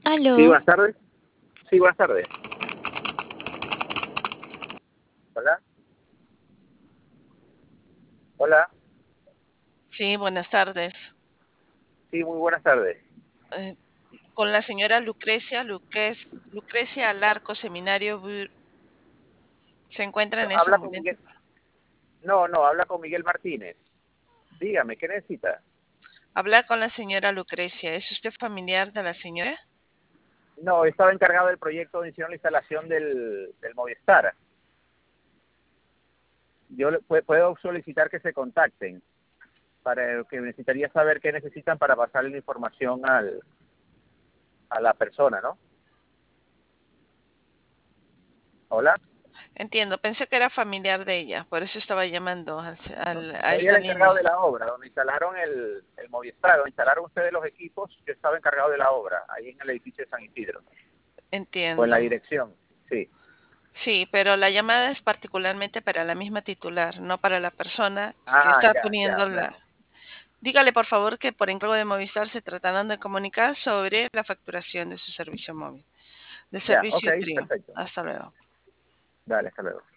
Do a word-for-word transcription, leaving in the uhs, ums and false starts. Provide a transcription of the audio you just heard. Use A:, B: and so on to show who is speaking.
A: Sí,
B: Aló,
A: buenas tardes. Sí, buenas tardes. Hola. Hola.
C: Sí, buenas tardes.
A: Sí, muy buenas tardes.
C: Eh, con la señora Lucrecia, Lucrec- Lucrecia Alarco, Seminario, Bu- se encuentra
A: No,
C: en ese
A: habla con
C: momento.
A: Miguel. No, no, habla con Miguel Martínez. Dígame, ¿qué necesita?
C: Hablar con la señora Lucrecia. ¿Es usted familiar de la señora?
A: No, estaba encargado del proyecto donde hicieron la instalación del, del Movistar. Yo le, pu- puedo solicitar que se contacten para que necesitaría saber qué necesitan para pasarle la información al, a la persona, ¿no? Hola.
C: Entiendo, pensé que era familiar de ella, por eso estaba llamando al-
A: No,
C: al- a
A: soy
C: esta
A: el encargado
C: línea.
A: de la obra, donde instalaron el, el Movistar, donde instalaron ustedes los equipos. Yo estaba encargado de la obra, ahí en el edificio de San Isidro. O en la
C: Entiendo.
A: dirección, sí.
C: Sí, pero la llamada es particularmente para la misma titular, no para la persona que
A: Ah,
C: está
A: ya, ya,
C: poniendo la...
A: bueno.
C: Dígale, por favor, que por encargo de Movistar se tratarán de comunicar sobre la facturación de su servicio móvil, del
A: Ya, ok,
C: servicio Trio.
A: perfecto.
C: Hasta luego.
A: Dale, hasta luego.